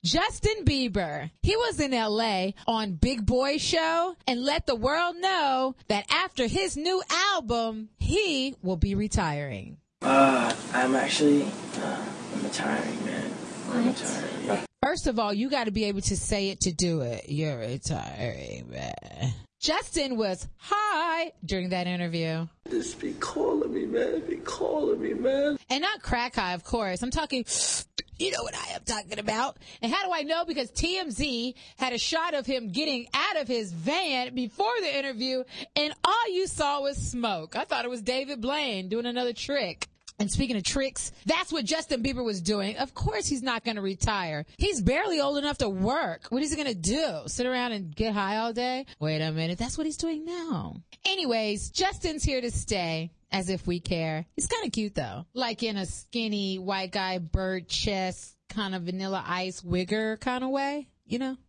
Justin Bieber, he was in LA on Big Boy Show and let the world know that after his new album, he will be retiring. I'm actually, I'm retiring, man. I'm retiring. Yeah. First of all, you got to be able to say it to do it. You're retiring, man. Justin was high during that interview. Just be calling me, man. Be calling me, man. And not crack high, of course. I'm talking, you know what I am talking about. And how do I know? Because TMZ had a shot of him getting out of his van before the interview, and all you saw was smoke. I thought it was David Blaine doing another trick. And speaking of tricks, that's what Justin Bieber was doing. Of course he's not going to retire. He's barely old enough to work. What is he going to do? Sit around and get high all day? Wait a minute. That's what he's doing now. Anyways, Justin's here to stay, as if we care. He's kind of cute, though. Like in a skinny white guy, bird chest, kind of Vanilla Ice wigger kind of way, you know?